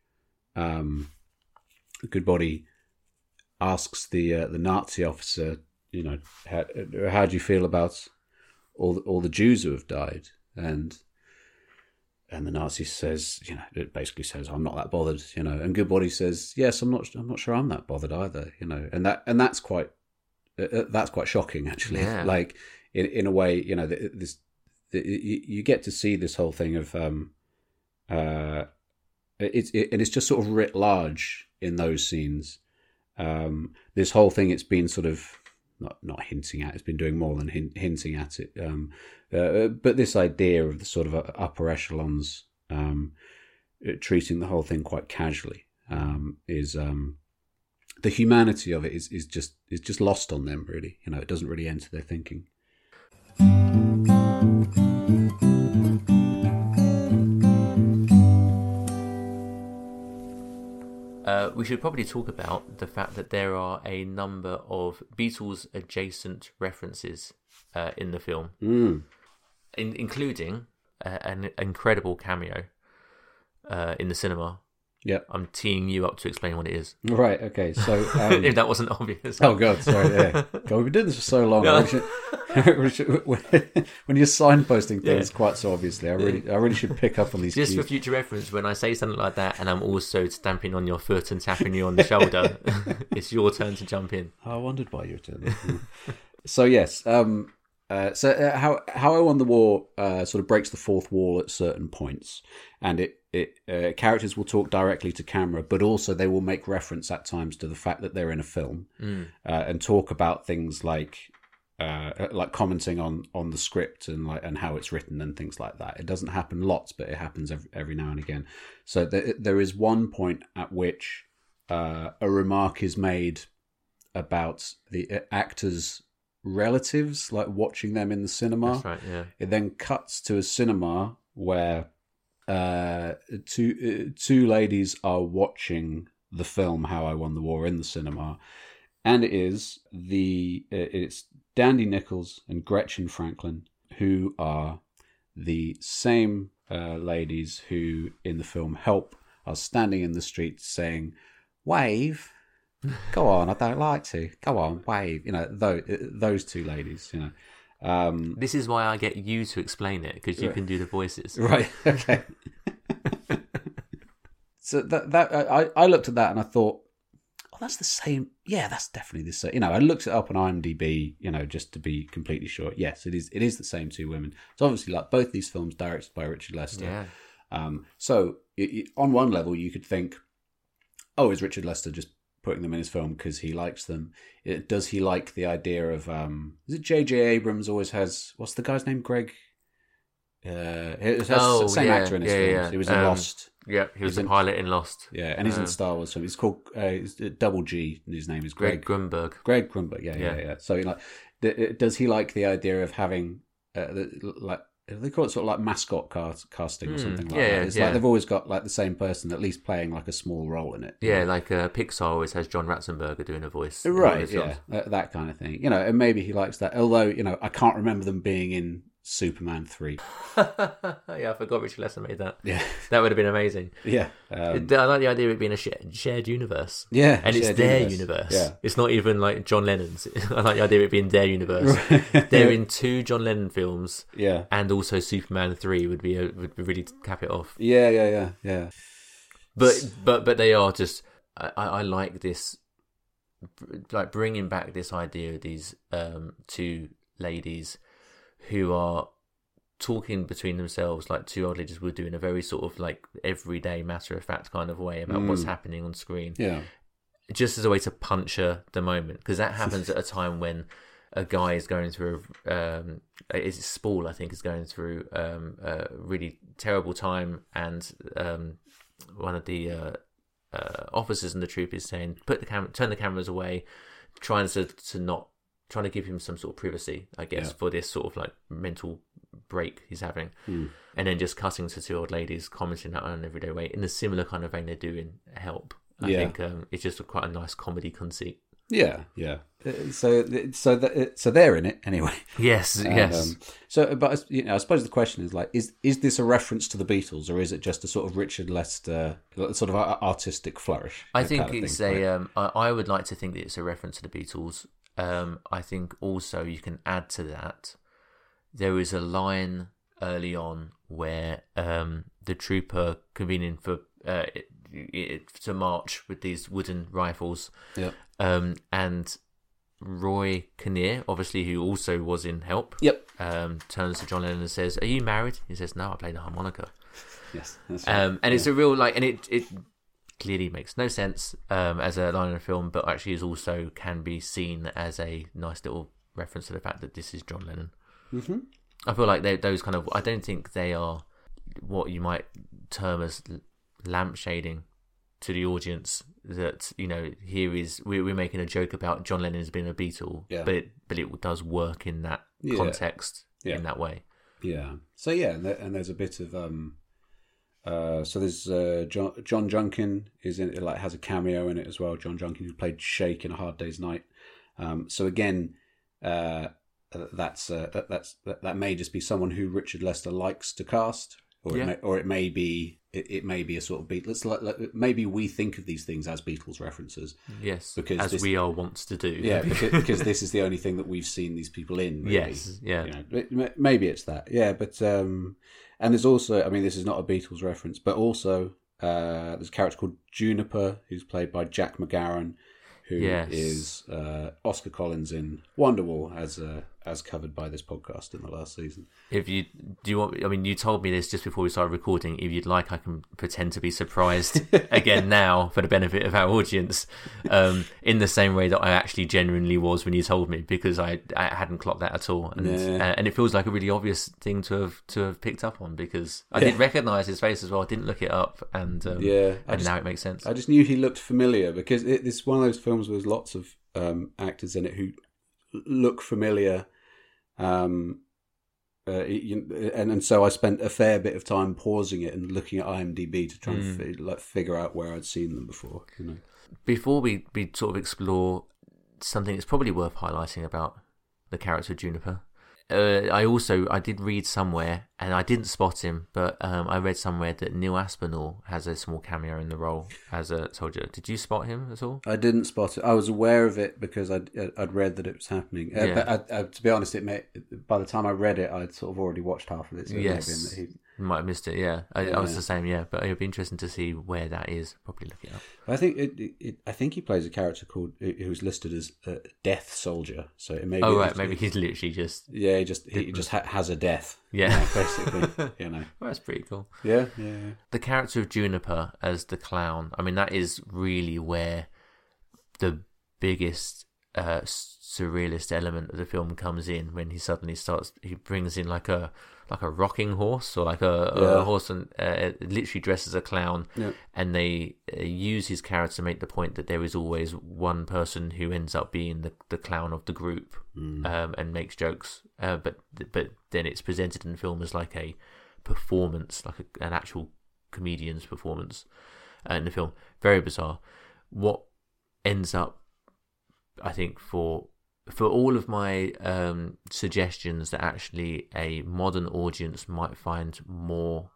Goodbody asks the Nazi officer, how do you feel about all the Jews who have died? And the Nazi says, it basically says, I'm not that bothered, And Goodbody says, yes, I'm not sure I'm that bothered either, And that's quite shocking, actually. Yeah. Like in a way, you get to see this whole thing of and it's just sort of writ large in those scenes. This whole thing, it's been sort of not hinting at, it's been doing more than hinting at it. But this idea of the sort of upper echelons treating the whole thing quite casually is the humanity of it is just lost on them, really. It doesn't really enter their thinking. We should probably talk about the fact that there are a number of Beatles-adjacent references in the film, including an incredible cameo in the cinema. Yep. I'm teeing you up to explain what it is. Right, okay. So if that wasn't obvious. Oh, God, sorry. Yeah. God, we've been doing this for so long. No. When you're signposting things quite so obviously, I really should pick up on these Just cues. For future reference, when I say something like that and I'm also stamping on your foot and tapping you on the shoulder, it's your turn to jump in. I wondered why you were doing that. So, yes. How I Won the War sort of breaks the fourth wall at certain points, and characters will talk directly to camera, but also they will make reference at times to the fact that they're in a film and talk about things like commenting on the script and how it's written and things like that. It doesn't happen lots, but it happens every now and again. So there is one point at which a remark is made about the actors' relatives, like watching them in the cinema. That's right, yeah. It then cuts to a cinema where two ladies are watching the film How I Won the War in the cinema, and it's Dandy Nichols and Gretchen Franklin, who are the same ladies who in the film Help are standing in the street saying, "Wave, go on, I don't like to. Go on, wave." Those two ladies. This is why I get you to explain it, because you can do the voices. Right. Okay. So that I looked at that and I thought, oh, that's the same. Yeah, that's definitely the same. I looked it up on IMDb, just to be completely sure. Yes, it is the same two women. It's obviously like both these films directed by Richard Lester. Yeah. So on one level, you could think, oh, is Richard Lester just putting them in his film because he likes them? Does he like the idea of is it J.J. Abrams always has, what's the guy's name, Greg? It has the same actor in his films. Yeah. He was in Lost. Yeah, he was the pilot in Lost. Yeah, and he's in Star Wars. So he's called Double G, and his name is Greg Grunberg. Greg Grunberg. Yeah. So does he like the idea of having they call it sort of like mascot casting or something like that? It's like they've always got like the same person at least playing like a small role in it. Yeah, like Pixar always has John Ratzenberger doing a voice. Right, yeah, that kind of thing. And maybe he likes that. Although, I can't remember them being in Superman 3. Yeah, I forgot Richard Lester made that. Yeah. That would have been amazing. Yeah. I like the idea of it being a shared universe. Yeah. And it's their universe. Yeah. It's not even like John Lennon's. I like the idea of it being their universe. Right. They're in 2 John Lennon films. Yeah. And also Superman 3 would really cap it off. Yeah. But they are just, I like this, like bringing back this idea of these 2 ladies who are talking between themselves like 2 old ladies would do in a very sort of like everyday matter-of-fact kind of way about what's happening on screen. Yeah. Just as a way to puncture the moment, because that happens at a time when a guy is going through Spall, I think, is going through a really terrible time, and one of the officers in the troop is saying, turn the cameras away, trying to not trying to give him some sort of privacy, I guess, for this sort of like mental break he's having. And then just cutting to two old ladies commenting out on an everyday way in a similar kind of vein they do in Help. I think it's just quite a nice comedy conceit. Yeah. So they're in it anyway. Yes. But I suppose the question is like, is this a reference to the Beatles, or is it just a sort of Richard Lester sort of artistic flourish? I think it's I would like to think that it's a reference to the Beatles. I think also you can add to that. There is a line early on where the trooper convening for to march with these wooden rifles. Yep. And Roy Kinnear, obviously, who also was in Help, turns to John Lennon and says, "Are you married?" He says, "No, I play the harmonica." Yes, that's right. And it's a real and it clearly makes no sense as a line in a film, but actually is also can be seen as a nice little reference to the fact that this is John Lennon. Mm-hmm. I feel like those kind of. I don't think they are what you might term as lampshading to the audience, that here is we're making a joke about John Lennon as being a Beatle, but it does work in that context in that way. So and there's a bit of so there's John Junkin is in it, like has a cameo in it as well. John Junkin, who played Shake in A Hard Day's Night. So again, that may just be someone who Richard Lester likes to cast. It may be a sort of Beatles. Maybe we think of these things as Beatles references. Yes, because we are wont to do. Yeah, because this is the only thing that we've seen these people in. Really. Yes, yeah. Maybe it's that. Yeah, but and there's also, I mean, this is not a Beatles reference, but also there's a character called Juniper, who's played by Jack McGarren, who is Oscar Collins in Wonderwall, as covered by this podcast in the last season. You told me this just before we started recording. If you'd like, I can pretend to be surprised again now for the benefit of our audience, in the same way that I actually genuinely was when you told me, because I hadn't clocked that at all, and it feels like a really obvious thing to have picked up on, because I did recognise his face as well. I didn't look it up, and now it makes sense. I just knew he looked familiar, because it's one of those films where there's lots of actors in it who look familiar, and so I spent a fair bit of time pausing it and looking at IMDb to try and figure out where I'd seen them before. Before we sort of explore something that's probably worth highlighting about the character of Juniper, I did read somewhere, and I didn't spot him, but I read somewhere that Neil Aspinall has a small cameo in the role as a soldier. Did you spot him at all? I didn't spot it. I was aware of it because I'd read that it was happening. But to be honest, by the time I read it, I'd sort of already watched half of it. So yes. You might have missed it, I was the same, but it'd be interesting to see where that is. Probably look it up. I think he plays a character who's listed as Death Soldier. So it may be. Maybe he's literally just. Yeah, he just has a death. Yeah, basically. Well, that's pretty cool. Yeah. The character of Juniper as the clown. I mean, that is really where the biggest surrealist element of the film comes in, when he suddenly he brings in like a rocking horse, or like a horse, and literally dressed as a clown, and they use his character to make the point that there is always one person who ends up being the clown of the group, and makes jokes, but then it's presented in the film as like a performance, like an actual comedian's performance in the film. Very bizarre. What ends up, I think, for all of my suggestions that actually a modern audience might find more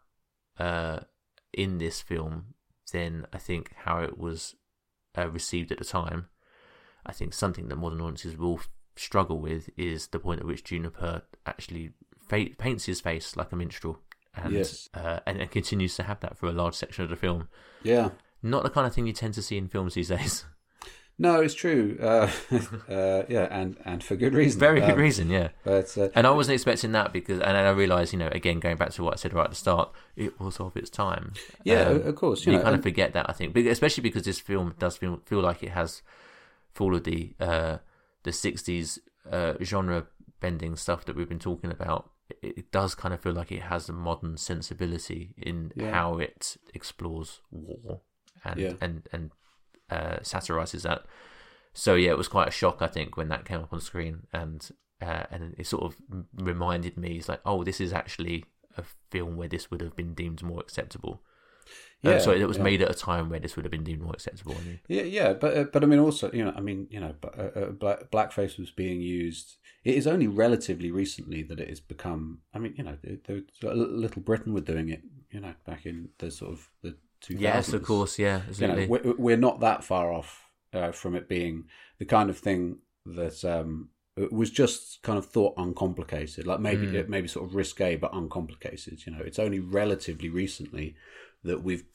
in this film than I think how it was received at the time, I think something that modern audiences will struggle with is the point at which Juniper actually paints his face like a minstrel, and continues to have that for a large section of the film. Yeah. Not the kind of thing you tend to see in films these days. No, it's true. And for good reason. Very good reason, yeah. But and I wasn't expecting that, because, and I realised, again, going back to what I said right at the start, it was of its time. Yeah, of course. You kind of forget that, I think, especially because this film does feel like it has followed the 60s genre bending stuff that we've been talking about. It does kind of feel like it has a modern sensibility in how it explores war and satirizes that. So yeah, it was quite a shock, I think, when that came up on screen, and it sort of reminded me, it's like, oh, this is actually a film where this would have been deemed more acceptable. Yeah, so it was made at a time where this would have been deemed more acceptable. I mean. But I mean, also, blackface was being used. It is only relatively recently that it has become. I mean, Little Britain were doing it, back in the sort of the 2000s. Yes, of course, yeah, absolutely. We're not that far off from it being the kind of thing that was just kind of thought uncomplicated, like maybe sort of risque but uncomplicated. It's only relatively recently that we've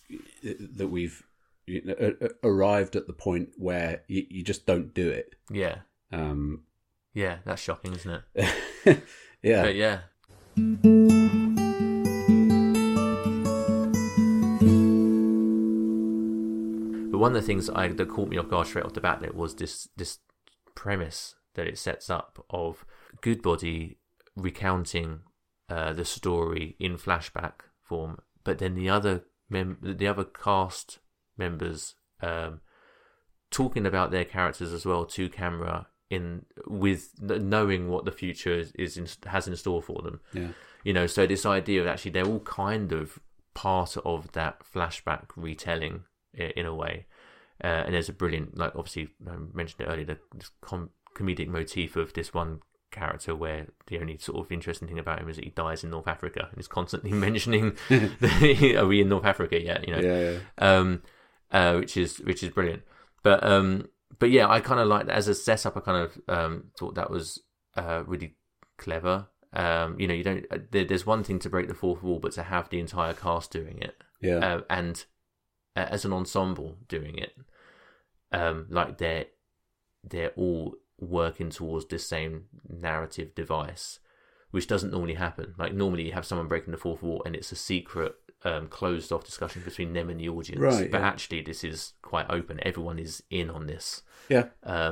arrived at the point where you just don't do it. Yeah. Yeah, that's shocking, isn't it? Yeah. But yeah. But one of the things that caught me off guard straight off the bat there was this premise that it sets up of Goodbody recounting the story in flashback form, but then the other cast members talking about their characters as well to camera, with knowing what the future has in store for them. Yeah. So this idea of actually they're all kind of part of that flashback retelling in a way, and there's a brilliant, like, obviously I mentioned it earlier, the comedic motif of this one character where the only sort of interesting thing about him is that he dies in North Africa and is constantly mentioning are we in North Africa yet? Which is brilliant. But yeah, I kind of like that as a setup. I kind of thought that was really clever. You don't. There's one thing to break the fourth wall, but to have the entire cast doing it, and as an ensemble doing it, like they're all working towards this same narrative device, which doesn't normally happen. Like, normally you have someone breaking the fourth wall and it's a secret, closed off discussion between them and the audience. Right, but actually this is quite open. Everyone is in on this. Yeah.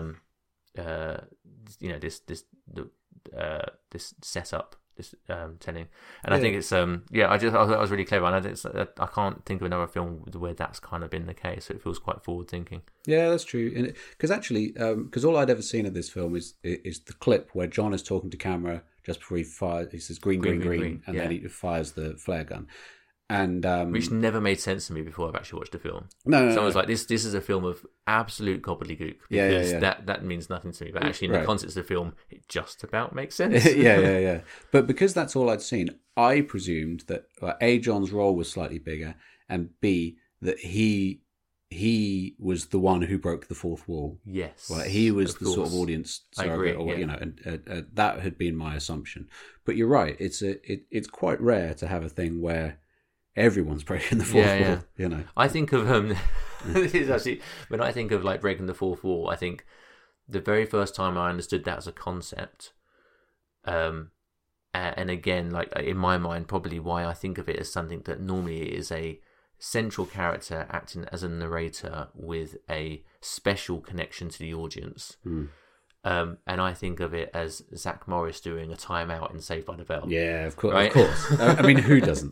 This setup, this telling, and I think it's I thought that was really clever, and I can't think of another film where that's kind of been the case. So it feels quite forward thinking. Yeah, that's true. Because all I'd ever seen of this film is the clip where John is talking to camera just before he fires. He says green, and then he fires the flare gun. And which never made sense to me before I've actually watched the film. No, so I was like, this is a film of absolute gobbledygook, because that means nothing to me. But actually, in the context of the film, it just about makes sense. yeah. But because that's all I'd seen, I presumed that A, John's role was slightly bigger, and B, that he was the one who broke the fourth wall. Yes, he was the sort of audience surrogate, and that had been my assumption. But you're right; it's quite rare to have a thing where everyone's breaking the fourth wall. I think of this is actually, when I think of like breaking the fourth wall, I think the very first time I understood that as a concept, and again, like in my mind, probably why I think of it as something that normally is a central character acting as a narrator with a special connection to the audience. And I think of it as Zach Morris doing a timeout in Saved by the Bell. Yeah, of course. Right? Of course. I mean, who doesn't?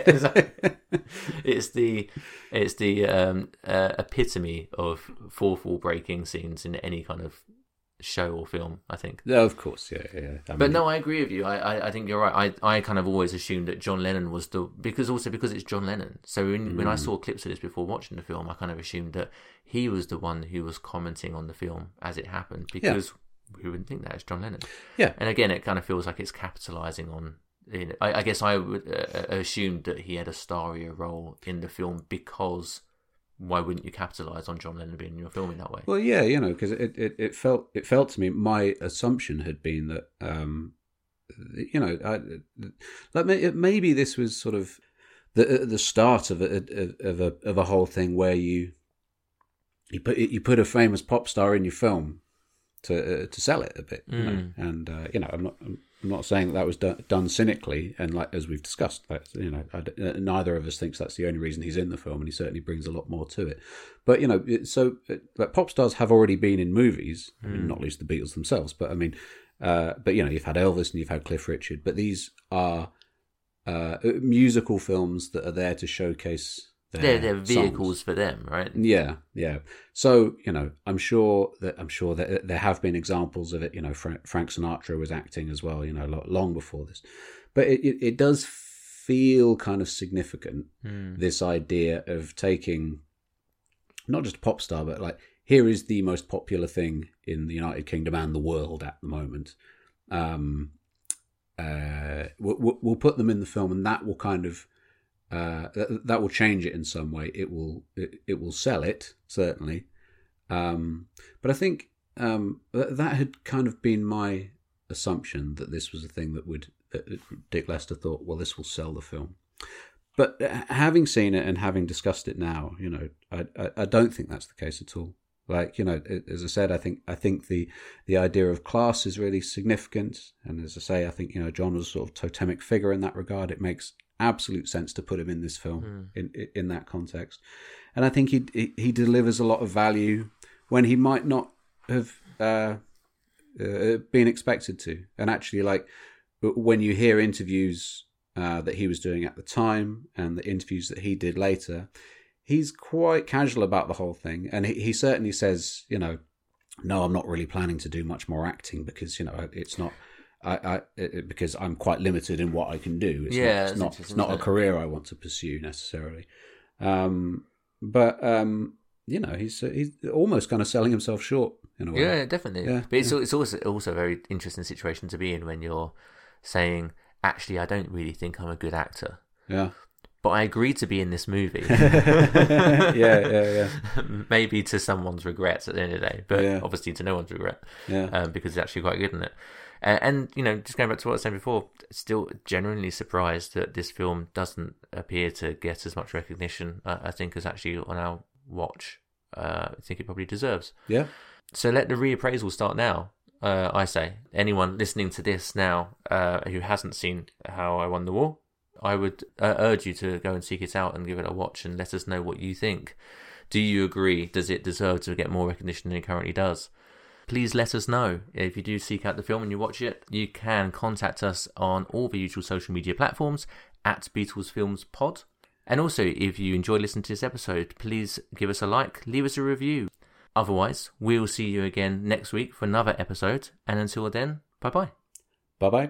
It's the epitome of fourth wall breaking scenes in any kind of show or film, I think. Yeah, of course. Yeah. No, I agree with you. I think you're right. I kind of always assumed that John Lennon was because it's John Lennon. So when I saw clips of this before watching the film, I kind of assumed that he was the one who was commenting on the film as it happened, because who wouldn't think that? It's John Lennon. Yeah. And again, it kind of feels like it's capitalising on... I guess I would assume that he had a starrier role in the film, because why wouldn't you capitalise on John Lennon being in your film in that way? Well, yeah, because it felt to me, my assumption had been that, maybe this was sort of the start of a whole thing where you put a famous pop star in your film to sell it a bit, and I'm not saying that was done cynically, and like as we've discussed, neither of us thinks that's the only reason he's in the film, and he certainly brings a lot more to it. But pop stars have already been in movies, I mean, not least the Beatles themselves. But I mean, you've had Elvis and you've had Cliff Richard, but these are musical films that are there to showcase they're vehicles for them, right? Yeah. So, I'm sure that there have been examples of it. Frank Sinatra was acting as well, long before this. But it does feel kind of significant, this idea of taking not just a pop star, but like, here is the most popular thing in the United Kingdom and the world at the moment. We'll put them in the film, and that will kind of that will change it in some way. It will sell it, certainly. But I think that had kind of been my assumption, that this was a thing that Dick Lester thought, well, this will sell the film. But having seen it and having discussed it now, I don't think that's the case at all. Like, as I said, I think the idea of class is really significant. And as I say, I think, John was a sort of totemic figure in that regard. It makes absolute sense to put him in this film in that context. And I think he delivers a lot of value when he might not have been expected to. And actually, like, when you hear interviews that he was doing at the time and the interviews that he did later, he's quite casual about the whole thing. And he certainly says, no, I'm not really planning to do much more acting because, it's not, because I'm quite limited in what I can do. It's not a career I want to pursue necessarily. But he's almost kind of selling himself short in a way. Yeah, definitely. Yeah, but it's also a very interesting situation to be in when you're saying, actually, I don't really think I'm a good actor. Yeah. But I agreed to be in this movie. Yeah. Maybe to someone's regret at the end of the day, but obviously to no one's regret. Yeah. Because it's actually quite good in it. And just going back to what I was saying before, still genuinely surprised that this film doesn't appear to get as much recognition, I think, as actually on our watch. I think it probably deserves. Yeah. So let the reappraisal start now. I say, anyone listening to this now who hasn't seen How I Won the War, I would urge you to go and seek it out and give it a watch and let us know what you think. Do you agree? Does it deserve to get more recognition than it currently does? Please let us know. If you do seek out the film and you watch it, you can contact us on all the usual social media platforms at BeatlesFilmsPod. And also, if you enjoy listening to this episode, please give us a like, leave us a review. Otherwise, we'll see you again next week for another episode. And until then, bye-bye. Bye-bye.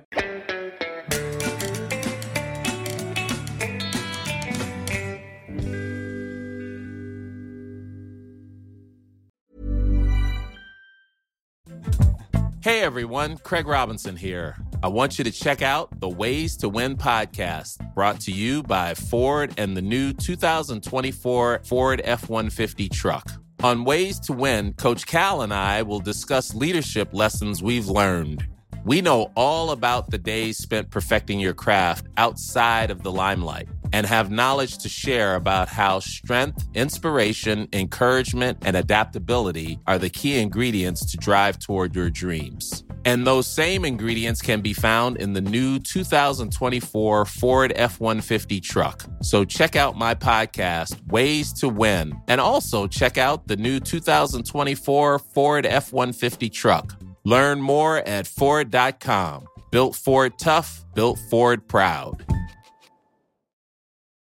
Hey everyone, Craig Robinson here. I want you to check out the Ways to Win podcast, brought to you by Ford and the new 2024 Ford F-150 truck. On Ways to Win, Coach Cal and I will discuss leadership lessons we've learned. We know all about the days spent perfecting your craft outside of the limelight and have knowledge to share about how strength, inspiration, encouragement, and adaptability are the key ingredients to drive toward your dreams. And those same ingredients can be found in the new 2024 Ford F-150 truck. So check out my podcast, Ways to Win, and also check out the new 2024 Ford F-150 truck. Learn more at Ford.com. Built Ford tough, built Ford proud.